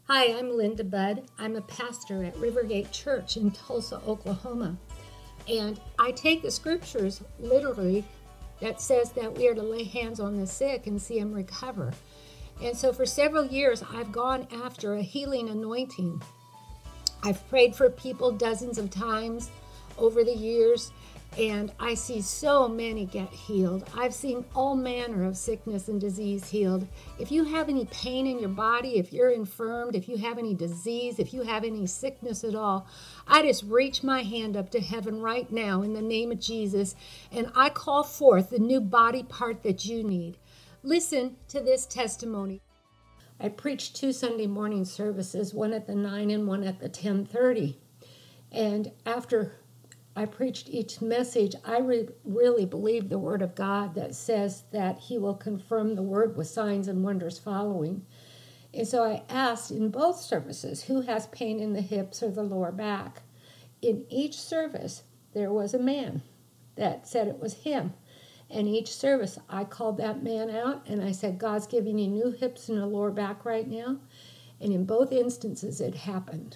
Hi, I'm Linda Budd. I'm a pastor at Rivergate Church in Tulsa, Oklahoma. And I take the scriptures literally that says that we are to lay hands on the sick and see them recover. And so for several years, I've gone after a healing anointing. I've prayed for people dozens of times over the years, and I see so many get healed. I've seen all manner of sickness and disease healed. If you have any pain in your body, if you're infirmed, if you have any disease, if you have any sickness at all, I just reach my hand up to heaven right now in the name of Jesus, and I call forth the new body part that you need. Listen to this testimony. I preached 2 Sunday morning services, one at the 9 and one at the 10:30. And after I preached each message, I really believe the word of God that says that he will confirm the word with signs and wonders following. And so I asked in both services, who has pain in the hips or the lower back? In each service, there was a man that said it was him. And each service, I called that man out and I said, God's giving you new hips and a lower back right now. And in both instances, it happened.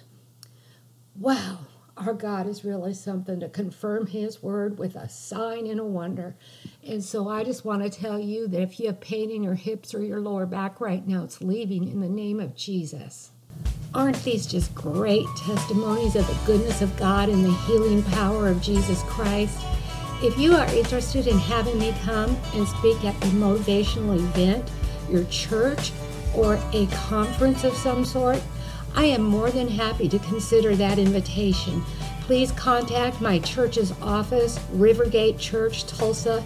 Wow. Our God is really something to confirm his word with a sign and a wonder. And so I just want to tell you that if you have pain in your hips or your lower back right now, it's leaving in the name of Jesus. Aren't these just great testimonies of the goodness of God and the healing power of Jesus Christ? If you are interested in having me come and speak at a motivational event, your church, or a conference of some sort, I am more than happy to consider that invitation. Please contact my church's office, Rivergate Church, Tulsa,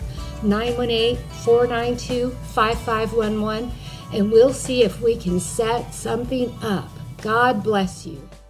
918-492-5511, and we'll see if we can set something up. God bless you.